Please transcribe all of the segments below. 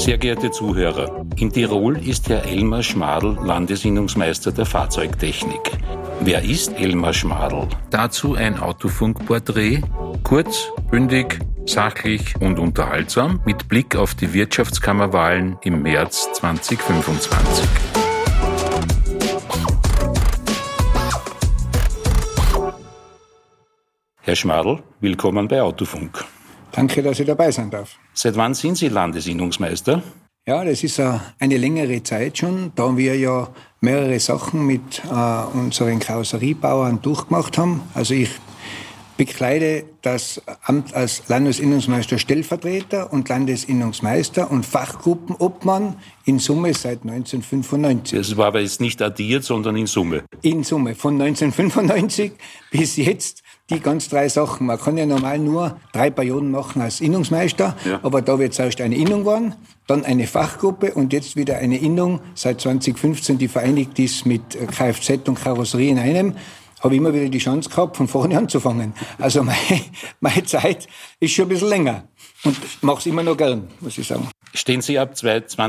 Sehr geehrte Zuhörer, in Tirol ist Herr Elmar Schmadl Landesinnungsmeister der Fahrzeugtechnik. Wer ist Elmar Schmadl? Dazu ein Autofunk-Porträt, kurz, bündig, sachlich und unterhaltsam mit Blick auf die Wirtschaftskammerwahlen im März 2025. Herr Schmadl, willkommen bei Autofunk. Danke, dass ich dabei sein darf. Seit wann sind Sie Landesinnungsmeister? Ja, das ist eine längere Zeit schon, da wir ja mehrere Sachen mit unseren Karosseriebauern durchgemacht haben. Also ich bekleide das Amt als Landesinnungsmeister Stellvertreter und Landesinnungsmeister und Fachgruppenobmann in Summe seit 1995. Das war aber jetzt nicht addiert, sondern in Summe. In Summe, von 1995 bis jetzt die ganz 3 Sachen. Man kann ja normal nur 3 Perioden machen als Innungsmeister, ja. Aber da wird zuerst eine Innung geworden, dann eine Fachgruppe und jetzt wieder eine Innung seit 2015, die vereinigt ist mit Kfz und Karosserie in einem. Habe ich immer wieder die Chance gehabt, von vorne anzufangen. Also meine Zeit ist schon ein bisschen länger und mache es immer noch gern, muss ich sagen. Stehen Sie ab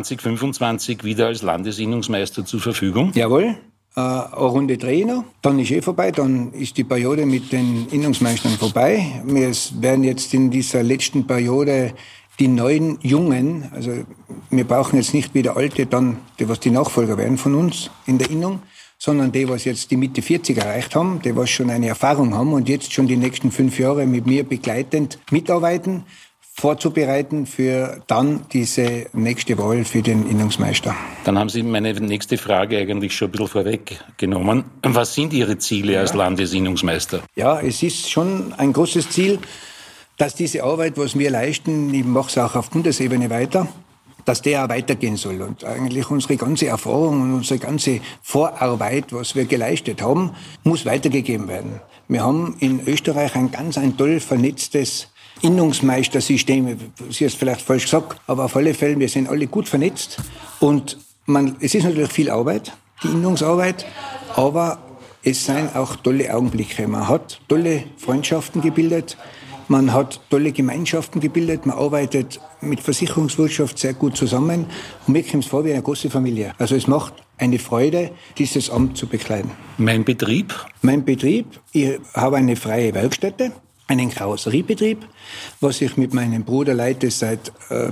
2025 wieder als Landesinnungsmeister zur Verfügung? Jawohl. Eine Runde drehen noch, dann ist vorbei, dann ist die Periode mit den Innungsmeistern vorbei. Wir werden jetzt in dieser letzten Periode die neuen Jungen, also wir brauchen jetzt nicht wieder alte, dann die, was die Nachfolger werden von uns in der Innung, sondern die, was jetzt die Mitte 40 erreicht haben, die, was schon eine Erfahrung haben und jetzt schon die nächsten 5 Jahre mit mir begleitend mitarbeiten, vorzubereiten für dann diese nächste Wahl für den Innungsmeister. Dann haben Sie meine nächste Frage eigentlich schon ein bisschen vorweggenommen. Was sind Ihre Ziele als Landesinnungsmeister? Ja, es ist schon ein großes Ziel, dass diese Arbeit, was wir leisten, ich mache es auch auf Bundesebene weiter, dass der auch weitergehen soll. Und eigentlich unsere ganze Erfahrung und unsere ganze Vorarbeit, was wir geleistet haben, muss weitergegeben werden. Wir haben in Österreich ein toll vernetztes Innungsmeistersystem, Sie haben es vielleicht falsch gesagt, aber auf alle Fälle, wir sind alle gut vernetzt und es ist natürlich viel Arbeit, die Innungsarbeit, aber es sind auch tolle Augenblicke. Man hat tolle Freundschaften gebildet, man hat tolle Gemeinschaften gebildet, man arbeitet mit Versicherungswirtschaft sehr gut zusammen und mir kommt es vor wie eine große Familie. Also es macht eine Freude, dieses Amt zu bekleiden. Mein Betrieb? Mein Betrieb, ich habe eine freie Werkstätte, einen Karosseriebetrieb, was ich mit meinem Bruder leite seit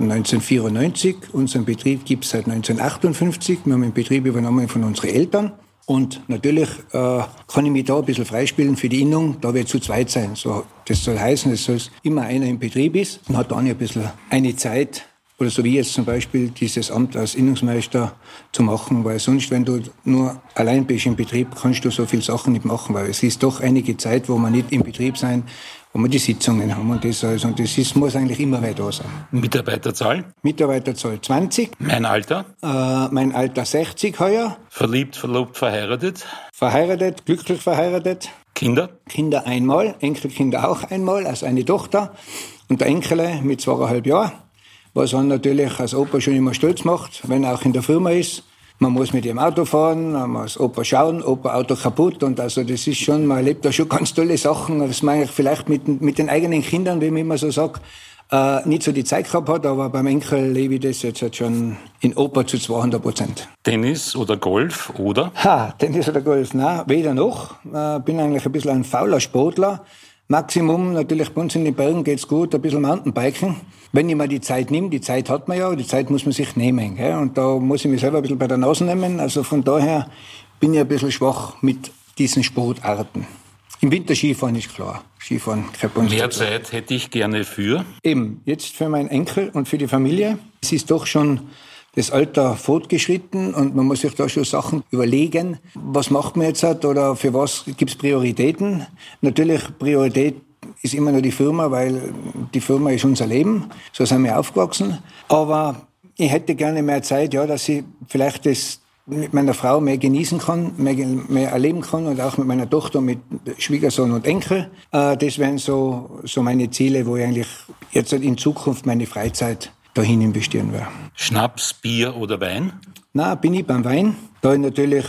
1994. Unseren Betrieb gibt es seit 1958. Wir haben den Betrieb übernommen von unseren Eltern. Und natürlich kann ich mich da ein bisschen freispielen für die Innung, da wir zu zweit sein. So, das soll heißen, dass immer einer im Betrieb ist und hat dann ein bisschen eine Zeit, oder so wie jetzt zum Beispiel dieses Amt als Innungsmeister zu machen, weil sonst, wenn du nur allein bist im Betrieb, kannst du so viele Sachen nicht machen, weil es ist doch einige Zeit, wo wir nicht im Betrieb sein, wo wir die Sitzungen haben und das alles. Und das muss eigentlich immer weiter da sein. Mitarbeiterzahl? Mitarbeiterzahl 20. Mein Alter? Mein Alter 60 heuer. Verliebt, verlobt, verheiratet? Verheiratet, glücklich verheiratet. Kinder? Kinder einmal, Enkelkinder auch einmal, also eine Tochter. Und der Enkel mit 2,5 Jahren. Was man natürlich als Opa schon immer stolz macht, wenn er auch in der Firma ist. Man muss mit dem Auto fahren, man muss Opa schauen, Opa Auto kaputt und also das ist schon, man erlebt da schon ganz tolle Sachen, was man eigentlich vielleicht mit den eigenen Kindern, wie man immer so sagt, nicht so die Zeit gehabt hat, aber beim Enkel lebe ich das jetzt halt schon in Opa zu 200%. Tennis oder Golf, oder? Tennis oder Golf, nein, weder noch. Bin eigentlich ein bisschen ein fauler Sportler. Maximum, natürlich bei uns in den Bergen geht's gut, ein bisschen Mountainbiken. Wenn ich mir die Zeit nehme, die Zeit hat man ja, die Zeit muss man sich nehmen. Gell? Und da muss ich mich selber ein bisschen bei der Nase nehmen. Also von daher bin ich ein bisschen schwach mit diesen Sportarten. Im Winter Skifahren ist klar. Skifahren kein Problem. Mehr Zeit hätte ich gerne für? Eben, jetzt für meinen Enkel und für die Familie. Es ist doch schon das Alter fortgeschritten und man muss sich da schon Sachen überlegen. Was macht man jetzt oder für was gibt's Prioritäten? Natürlich Priorität ist immer nur die Firma, weil die Firma ist unser Leben. So sind wir aufgewachsen. Aber ich hätte gerne mehr Zeit, ja, dass ich vielleicht das mit meiner Frau mehr genießen kann, mehr erleben kann und auch mit meiner Tochter, mit Schwiegersohn und Enkel. Das wären so meine Ziele, wo ich eigentlich jetzt in Zukunft meine Freizeit dahin investieren werde. Schnaps, Bier oder Wein? Na, bin ich beim Wein. Da natürlich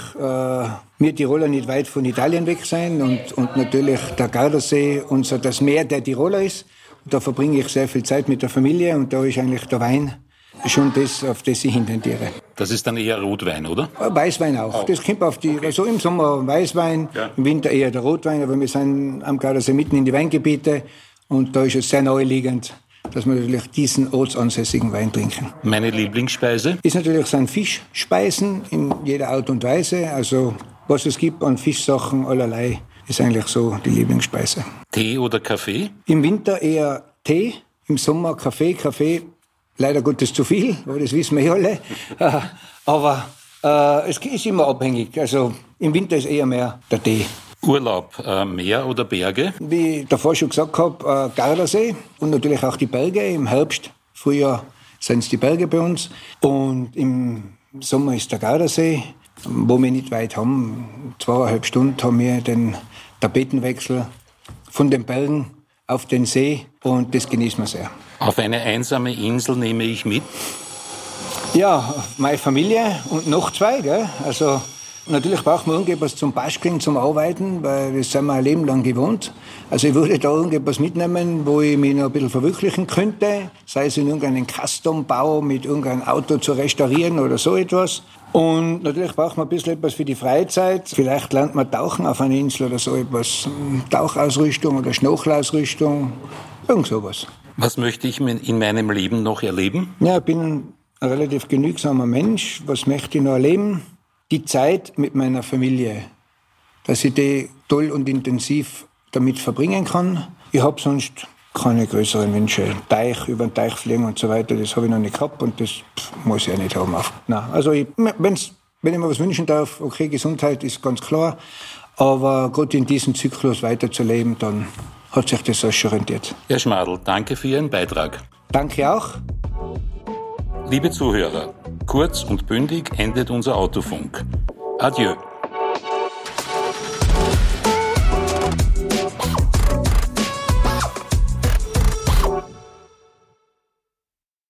wir Tiroler nicht weit von Italien weg sein und natürlich der Gardasee und das Meer der Tiroler ist. Und da verbringe ich sehr viel Zeit mit der Familie und da ist eigentlich der Wein schon das, auf das ich hintendiere. Das ist dann eher Rotwein, oder? Weißwein auch. Das kommt auf die, also im Sommer Weißwein, im Winter eher der Rotwein, aber wir sind am Gardasee mitten in die Weingebiete und da ist es sehr naheliegend, dass wir natürlich diesen ortsansässigen Wein trinken. Meine Lieblingsspeise? Ist natürlich sind Fischspeisen in jeder Art und Weise, also was es gibt an Fischsachen allerlei, ist eigentlich so die Lieblingsspeise. Tee oder Kaffee? Im Winter eher Tee, im Sommer Kaffee. Kaffee leider Gottes zu viel, aber das wissen wir ja alle. Aber es ist immer abhängig. Also im Winter ist eher mehr der Tee. Urlaub, Meer oder Berge? Wie ich davor schon gesagt habe, Gardasee und natürlich auch die Berge. Im Herbst, Frühjahr sind es die Berge bei uns. Und im Sommer ist der Gardasee, wo wir nicht weit haben. 2,5 Stunden haben wir den Tapetenwechsel von den Bergen auf den See und das genießen wir sehr. Auf eine einsame Insel nehme ich mit? Ja, meine Familie und noch 2, gell? Also natürlich braucht man irgendetwas zum Basteln, zum Arbeiten, weil das sind wir ein Leben lang gewohnt. Also ich würde da irgendetwas mitnehmen, wo ich mich noch ein bisschen verwirklichen könnte, sei es in irgendeinen Custom-Bau mit irgendeinem Auto zu restaurieren oder so etwas. Und natürlich braucht man ein bisschen etwas für die Freizeit. Vielleicht lernt man Tauchen auf einer Insel oder so etwas. Tauchausrüstung oder Schnorchelausrüstung, irgend sowas. Was möchte ich in meinem Leben noch erleben? Ja, ich bin ein relativ genügsamer Mensch. Was möchte ich noch erleben? Die Zeit mit meiner Familie, dass ich die toll und intensiv damit verbringen kann. Ich habe sonst keine größeren Wünsche. Über den Teich fliegen und so weiter, das habe ich noch nicht gehabt und das muss ich auch nicht haben. Nein, also wenn ich mir was wünschen darf, okay, Gesundheit ist ganz klar, aber gerade in diesem Zyklus weiterzuleben, dann hat sich das auch schon rentiert. Herr Schmadl, danke für Ihren Beitrag. Danke auch. Liebe Zuhörer, kurz und bündig endet unser Autofunk. Adieu.